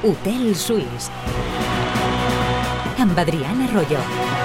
Hotel Suís amb Adrián Arroyo.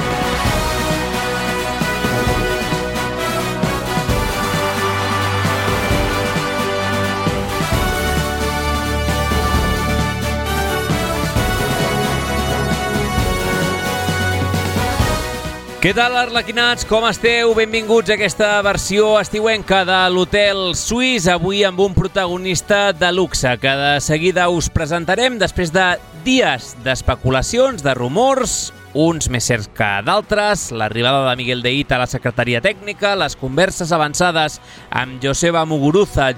Què tal, arlequinats? Com esteu? Benvinguts a aquesta versió estiuenca de l'Hotel Suís, avui amb un protagonista de luxe que de seguida us presentarem després de dies d'especulacions, de rumors, uns més certs que d'altres, l'arribada de Miguel de Hita a la secretaria tècnica, les converses avançades amb Joseba Muguruza,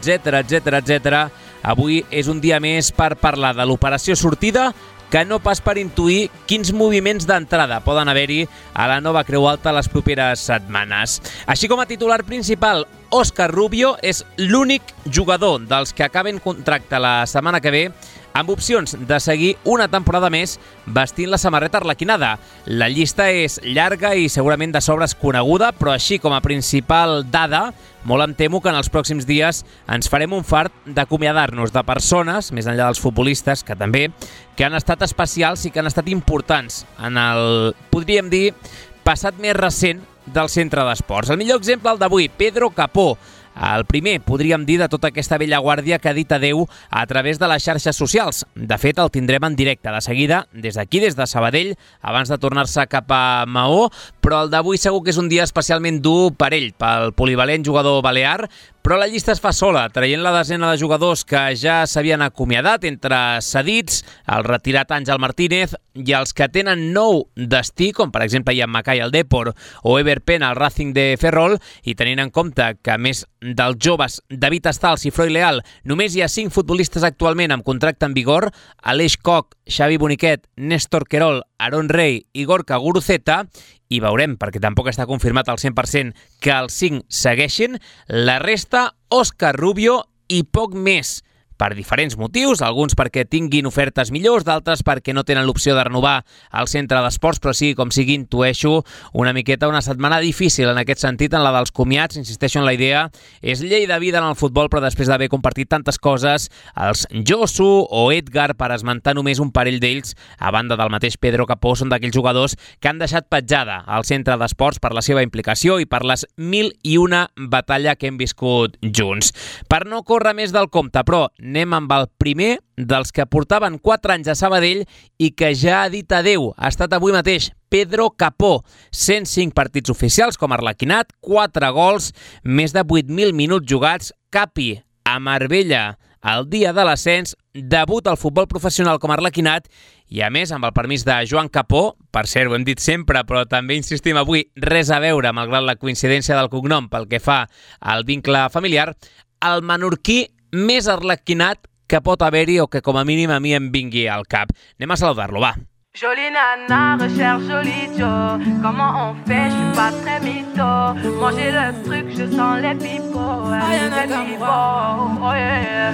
etc. Avui és un dia més per parlar de l'operació sortida, que no pas per intuir quins moviments d'entrada poden haver-hi a la nova Creu Alta les properes setmanes. Així com a titular principal, Óscar Rubio és l'únic jugador dels que acaben contracte la setmana que ve amb opcions de seguir una temporada més vestint la samarreta arlequinada. La llista és llarga i segurament de sobres coneguda, però així com a principal dada, molt em temo que en els pròxims dies ens farem un fart d'acomiadar-nos de persones, més enllà dels futbolistes, que també, que han estat especials i que han estat importants en el, podríem dir, passat més recent del centre d'esports. El millor exemple, el d'avui, Pedro Capó. El primer, podríem dir, de tota aquesta vella guàrdia que ha dit adeu a través de les xarxes socials. De fet, el tindrem en directe de seguida, des d'aquí, des de Sabadell, abans de tornar-se cap a Maó, però el d'avui segur que és un dia especialment dur per ell, pel polivalent jugador balear, però la llista es fa sola, traient la desena de jugadors que ja s'havien acomiadat entre cedits, el retirat Àngel Martínez i els que tenen nou destí, com per exemple Ian Mackay al Depor o Ever Pena al Racing de Ferrol, i tenint en compte que a més dels joves David Estals i Freud Leal només hi ha 5 futbolistes actualment amb contracte en vigor, Aleix Koch, Xavi Boniquet, Néstor Querol, Aaron Rey i Gorka Guruceta, i veurem, perquè tampoc està confirmat al 100% que els 5 segueixin, la resta, Óscar Rubio i poc més, per diferents motius, alguns perquè tinguin ofertes millors, d'altres perquè no tenen l'opció de renovar al centre d'esports, però sí, com sigui, intueixo una miqueta una setmana difícil en aquest sentit, en la dels comiats. Insisteixo en la idea, és llei de vida en el futbol, però després d'haver compartit tantes coses, els Josu o Edgar, per esmentar només un parell d'ells, a banda del mateix Pedro Capó, són d'aquells jugadors que han deixat petjada al centre d'esports per la seva implicació i per les 1001 batalla que hem viscut junts. Per no córrer més del compte, però anem amb el primer dels que portaven 4 anys a Sabadell i que ja ha dit adeu. Ha estat avui mateix Pedro Capó. 105 partits oficials com a arlequinat, 4 gols, més de 8.000 minuts jugats, Capi a Marbella el dia de l'ascens, debut al futbol professional com a arlequinat i, a més, amb el permís de Joan Capó, per cert, ho hem dit sempre, però també insistim avui, res a veure, malgrat la coincidència del cognom pel que fa al vincle familiar, el menorquí més arlequinat que pot haver-hi o que com a mínim a mi em vingui al cap. Anem a saludar-lo, va. Jolie nana, recherche jolie Joe. Comment on fait, je suis pas très mytho. Manger le truc, je sens les pipots. Les pipots, oh yeah.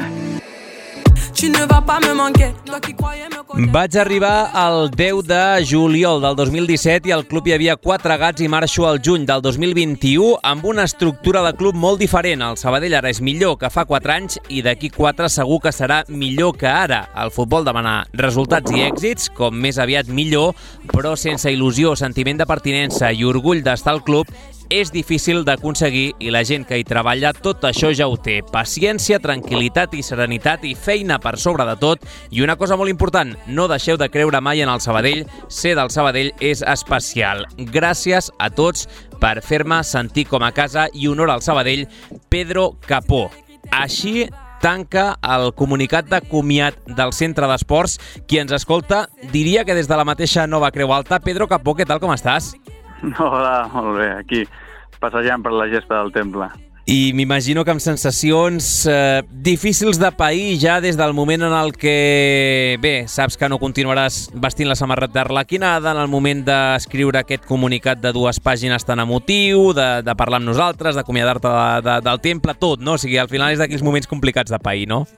Tu ne vas pas me manquer. Vaig arribar el 10 de juliol del 2017 i al club hi havia 4 gats i marxo al juny del 2021 amb una estructura de club molt diferent. El Sabadell ara és millor que fa 4 anys i d'aquí 4 segur que serà millor que ara. El futbol demana resultats i èxits, com més aviat millor, però sense il·lusió, sentiment de pertinença i orgull d'estar al club és difícil d'aconseguir i la gent que hi treballa tot això ja ho té. Paciència, tranquil·litat i serenitat i feina per sobre de tot. I una cosa molt important, no deixeu de creure mai en el Sabadell. Ser del Sabadell és especial. Gràcies a tots per fer-me sentir com a casa i honor al Sabadell, Pedro Capó. Així tanca el comunicat de comiat del centre d'esports. Qui ens escolta diria que des de la mateixa nova Creu Alta. Pedro Capó, què tal, com estàs? Hola, molt bé, aquí, passejant per la gespa del temple. I m'imagino que amb sensacions difícils de pair ja des del moment en el que, bé, saps que no continuaràs vestint la samarreta arlequinada, en el moment d'escriure aquest comunicat de 2 pàgines tan emotiu, de parlar amb nosaltres, d'acomiadar-te del temple, tot, no? O sigui, al final és d'aquells moments complicats de pair, no?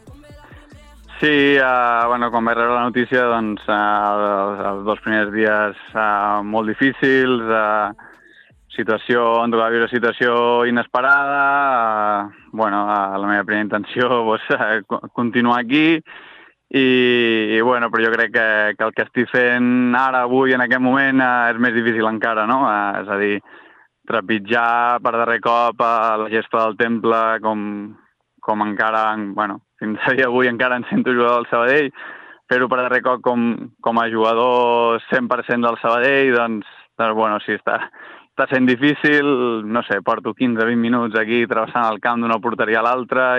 Sí, bueno, quan vaig rebre la notícia, doncs, els 2 primers dies molt difícils, em tocava viure situació inesperada, bueno, la meva primera intenció, doncs, continuar aquí, i bueno, però jo crec que el que estic fent ara, avui, en aquest moment, és més difícil encara, no? És a dir, trepitjar per darrer cop a la gespa del Temple com encara, bueno, fins a dia d'avui encara em sento jugador del Sabadell, fer-ho per darrer cop com a jugador 100% del Sabadell, doncs bueno, sí, està sent difícil, no sé, porto 15-20 minuts aquí travessant el camp d'una porteria a l'altra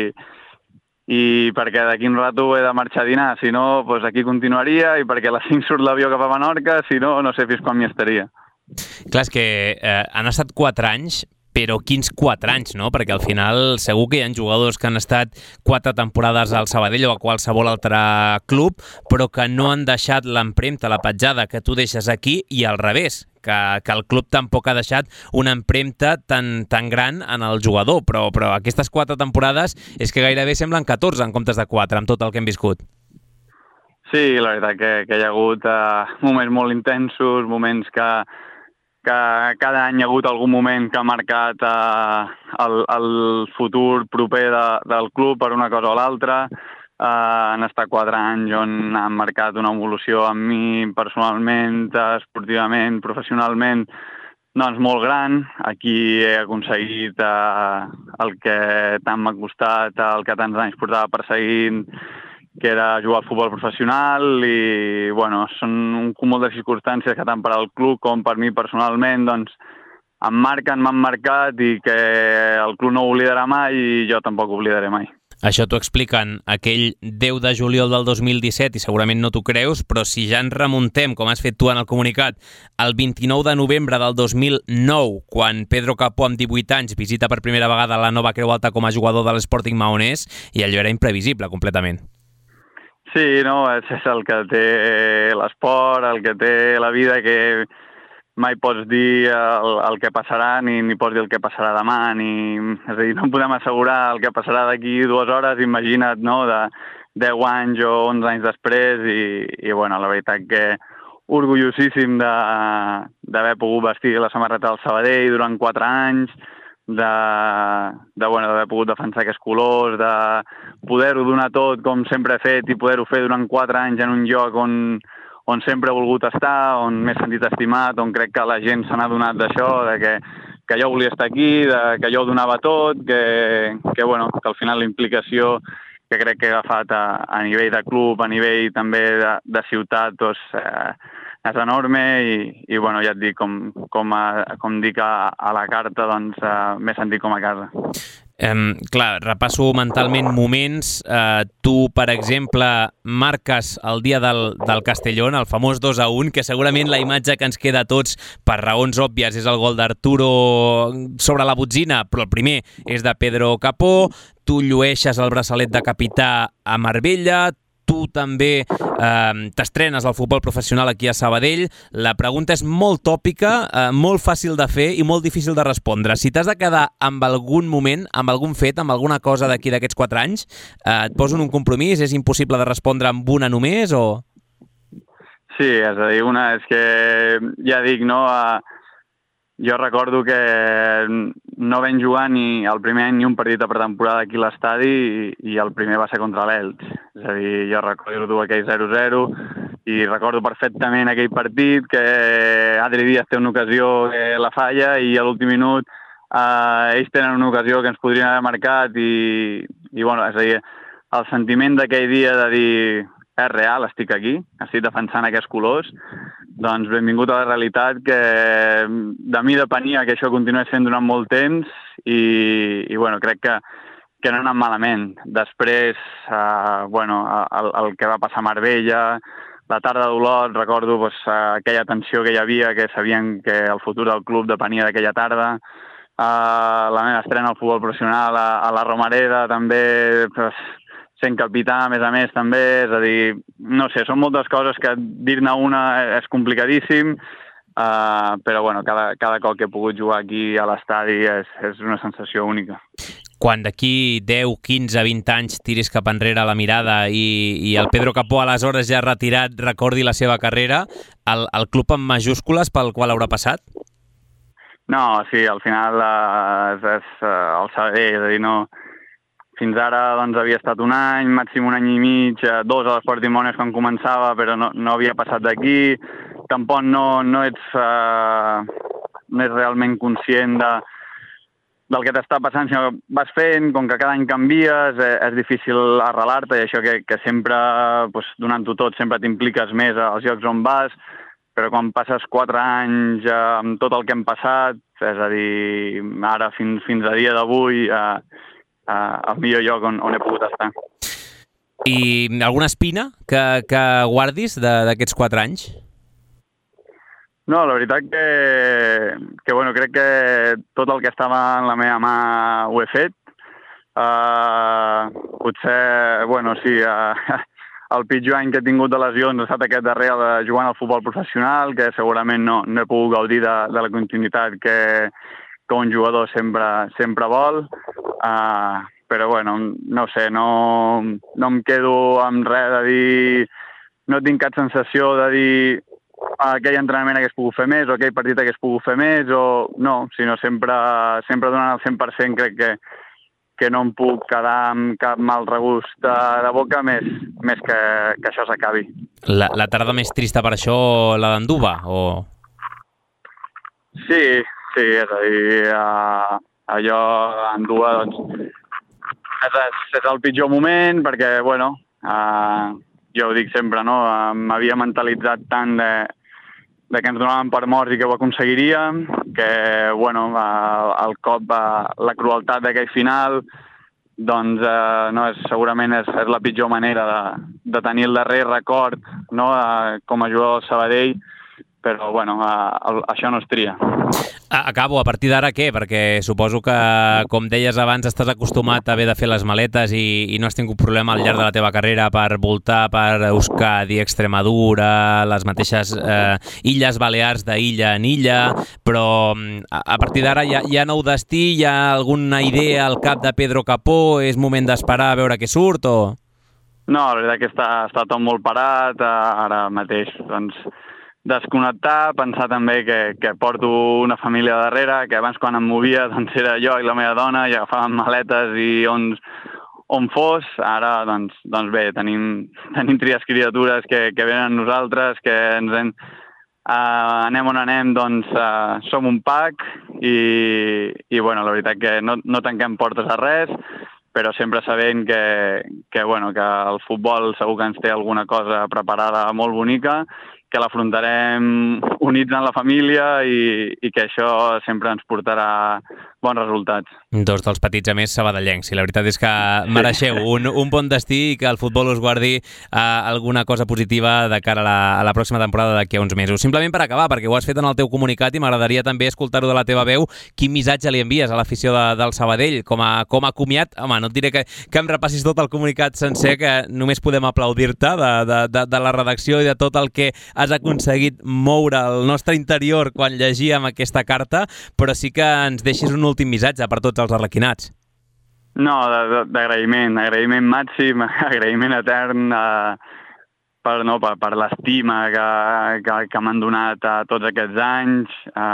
i perquè d'aquí un rato he de marxar a dinar, si no, doncs aquí continuaria, i perquè a les 5 surt l'avió cap a Menorca, si no, no sé fins quan m'hi estaria. Clar, és que han estat 4 anys, però quins 4 anys, no? Perquè al final segur que hi ha jugadors que han estat 4 temporades al Sabadell o a qualsevol altre club, però que no han deixat l'empremta, la petjada que tu deixes aquí, i al revés, que el club tampoc ha deixat una empremta tan gran en el jugador, però aquestes 4 temporades és que gairebé semblen 14 en comptes de 4, amb tot el que hem viscut. Sí, la veritat que hi ha hagut moments molt intensos, moments que cada any hi ha hagut algun moment que ha marcat el futur proper del club per una cosa o l'altra. Han estat 4 anys on han marcat una evolució amb mi personalment, esportivament, professionalment, doncs molt gran. Aquí he aconseguit el que tant m'ha costat, el que tants anys portava perseguint, que era jugar al futbol professional, i bueno, són un cúmul de circumstàncies que tant per al club com per mi personalment doncs m'han marcat, i que el club no oblidarà mai i jo tampoc oblidaré mai. Això t'ho expliquen aquell 10 de juliol del 2017 i segurament no t'ho creus, però si ja ens remuntem, com has fet tu en el comunicat, el 29 de novembre del 2009, quan Pedro Capó, amb 18 anys, visita per primera vegada la Nova Creu Alta com a jugador de l'Sporting Maonès, i allò era imprevisible completament. Sí, no, és el que té l'esport, el que té la vida, que mai pots dir el que passarà, ni pots dir el que passarà demà, és a dir, no podem assegurar el que passarà d'aquí 2 hores, imagina't, no?, de 10 anys o 11 anys després, i bueno, la veritat que orgullosíssim d'haver pogut vestir la samarreta del Sabadell durant 4 anys, d'haver pogut defensar aquests colors, de poder-ho donar tot com sempre he fet i poder-ho fer durant 4 anys en un lloc on sempre he volgut estar, on m'he sentit estimat, on crec que la gent se n'ha donat d'això, que jo volia estar aquí, que jo ho donava tot, que al final la implicació que crec que he agafat a nivell de club, a nivell també de ciutat, doncs és enorme, i bueno, ja et dic, com dic a la carta, doncs m'he sentit com a casa. Clar, repasso mentalment moments. Tu, per exemple, marques el dia del Castellón, el famós 2-1, que segurament la imatge que ens queda a tots, per raons òbvies, és el gol d'Arturo sobre la botzina, però el primer és de Pedro Capó. Tu llueixes el braçalet de capità a Marbella, tu també t'estrenes al futbol professional aquí a Sabadell. La pregunta és molt tòpica, molt fàcil de fer i molt difícil de respondre. Si t'has de quedar amb algun moment, amb algun fet, amb alguna cosa d'aquí d'aquests 4 anys, et poso en un compromís? És impossible de respondre amb una només, o...? Sí, és a dir, una és que, ja dic, no... Jo recordo que no vam jugar ni el primer any ni un partit de pretemporada aquí a l'estadi, i el primer va ser contra l'Elx. És a dir, jo recordo aquell 0-0 i recordo perfectament aquell partit que Adri Díaz té una ocasió que la falla, i a l'últim minut ells tenen una ocasió que ens podrien haver marcat, i bueno, és a dir, el sentiment d'aquell dia de dir és real, estic aquí, estic defensant aquests colors, doncs benvingut a la realitat, que de mi depenia que això continués fent durant molt temps, i bueno, crec que no ha anat malament. Després, el que va passar a Marbella, la tarda d'Olot, recordo aquella tensió que hi havia, que sabien que el futur del club depenia d'aquella tarda. La meva estrena al futbol professional a la Romareda, també... sent capità, a més, també, és a dir, no sé, són moltes coses que dir-ne una és complicadíssim, però bueno, cada cop que he pogut jugar aquí a l'estadi és una sensació única. Quan d'aquí 10, 15, 20 anys tiris cap enrere la mirada i el Pedro Capó, aleshores ja retirat, recordi la seva carrera, el club amb majúscules pel qual haurà passat? No, sí, al final és el Sabadell, és a dir, no... fins ara doncs, havia estat un any, màxim un any i mig, 2 a l'Esport Timones quan començava, però no havia passat d'aquí. Tampoc no ets realment conscient del que t'està passant, sinó que vas fent, com que cada any canvies, és difícil arrelar-te, i això que sempre, doncs, donant-ho tot, sempre t'impliques més als llocs on vas, però quan passes 4 anys amb tot el que hem passat, és a dir, ara fins a dia d'avui, el millor lloc on he pogut estar. I alguna espina que guardis d'aquests 4 anys? No, la veritat que bueno, crec que tot el que estava en la meva mà ho he fet. Potser, bueno, sí, el pitjor any que he tingut de lesions ha estat aquest darrer jugant al futbol professional, que segurament no he pogut gaudir de la continuïtat que un jugador sempre vol. Però, bueno, no ho sé, no em quedo amb res de dir... No tinc cap sensació de dir aquell entrenament hagués pogut fer més o aquell partit hagués pogut fer més o no, sinó sempre donant el 100%. Crec que no em puc quedar amb cap mal regust de boca més que això s'acabi. La tarda més trista per això, la d'Anduba? O... Sí, és a dir, allò Anduba, doncs, és el pitjor moment perquè, bueno, jo ho dic sempre, no? M'havia mentalitzat tant de que ens donaven per morts i que ho aconseguiríem, que, bueno, el cop, la crueltat d'aquell final, doncs, segurament és la pitjor manera de tenir el darrer record, no?, com a jugador del Sabadell, però, bueno, això no es tria. Acabo, a partir d'ara què? Perquè suposo que, com deies abans, estàs acostumat a haver de fer les maletes i no has tingut problema al llarg de la teva carrera per voltar per Euskadi, Extremadura, les mateixes Illes Balears d'illa en illa, però a partir d'ara hi ha nou destí, hi ha alguna idea al cap de Pedro Capó? És moment d'esperar a veure què surt o...? No, la veritat que està tot molt parat, ara mateix, doncs, desconnectar, pensar també que porto una família darrere, que abans quan em movia doncs era jo i la meva dona i agafàvem maletes i on fos. Ara, doncs bé, tenim 3 criatures que venen a nosaltres, que anem on anem, doncs som un pack i bueno, la veritat que no tanquem portes a res, però sempre sabent que el futbol segur que ens té alguna cosa preparada molt bonica, que l'afrontarem units en la família i que això sempre ens portarà bons resultats. 2 dels petits, a més, sabadellencs. I la veritat és que mereixeu un bon destí i que el futbol us guardi alguna cosa positiva de cara a la pròxima temporada d'aquí a uns mesos. Simplement per acabar, perquè ho has fet en el teu comunicat i m'agradaria també escoltar-ho de la teva veu, quin missatge li envies a l'afició del Sabadell com a comiat? Home, no et diré que em repassis tot el comunicat sencer, que només podem aplaudir-te de la redacció i de tot el que has aconseguit moure el nostre interior quan llegíem aquesta carta, però sí que ens deixis un últim missatge per tots els arlequinats. No, d'agraïment màxim, agraïment etern per l'estima que m'han donat tots aquests anys.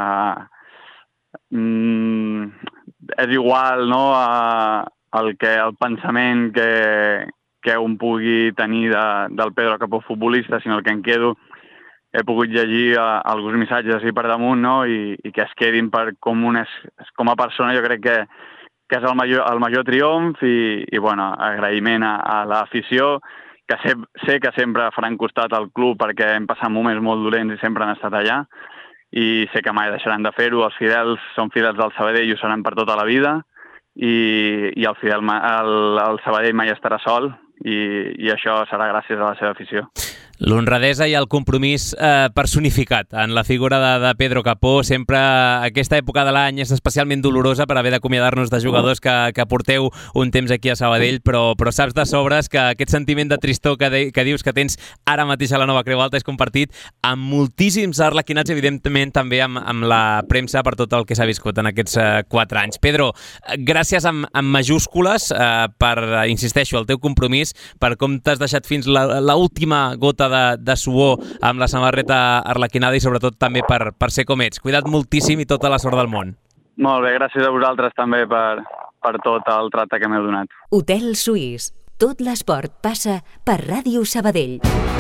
És igual, no?, el pensament que un pugui tenir del Pedro Capó futbolista, sinó el que em quedo. He pogut llegir alguns missatges així per damunt, no?, i que es quedin com a persona. Jo crec que és el major triomf i bueno, agraïment a l'afició, que sé que sempre faran costat al club perquè hem passat moments molt dolents i sempre han estat allà, i sé que mai deixaran de fer-ho. Els fidels són fidels del Sabadell i ho seran per tota la vida, i el Sabadell mai estarà sol, i això serà gràcies a la seva afició. L'honradesa i el compromís personificat en la figura de Pedro Capó. Sempre aquesta època de l'any és especialment dolorosa per haver d'acomiadar-nos de jugadors que porteu un temps aquí a Sabadell, però saps de sobres que aquest sentiment de tristor que dius que tens ara mateix a la Nova Creu Alta és compartit amb moltíssims arlequinats, evidentment també amb la premsa per tot el que s'ha viscut en aquests 4 anys. Pedro, gràcies amb majúscules per, insisteixo, el teu compromís, per com t'has deixat fins l'última gota de suor amb la samarreta arlequinada i sobretot també per ser com ets. Cuida't moltíssim i tota la sort del món. Molt bé, gràcies a vosaltres també per per tot el tracte que m'heu donat. Hotel Suís. Tot l'esport passa per Ràdio Sabadell.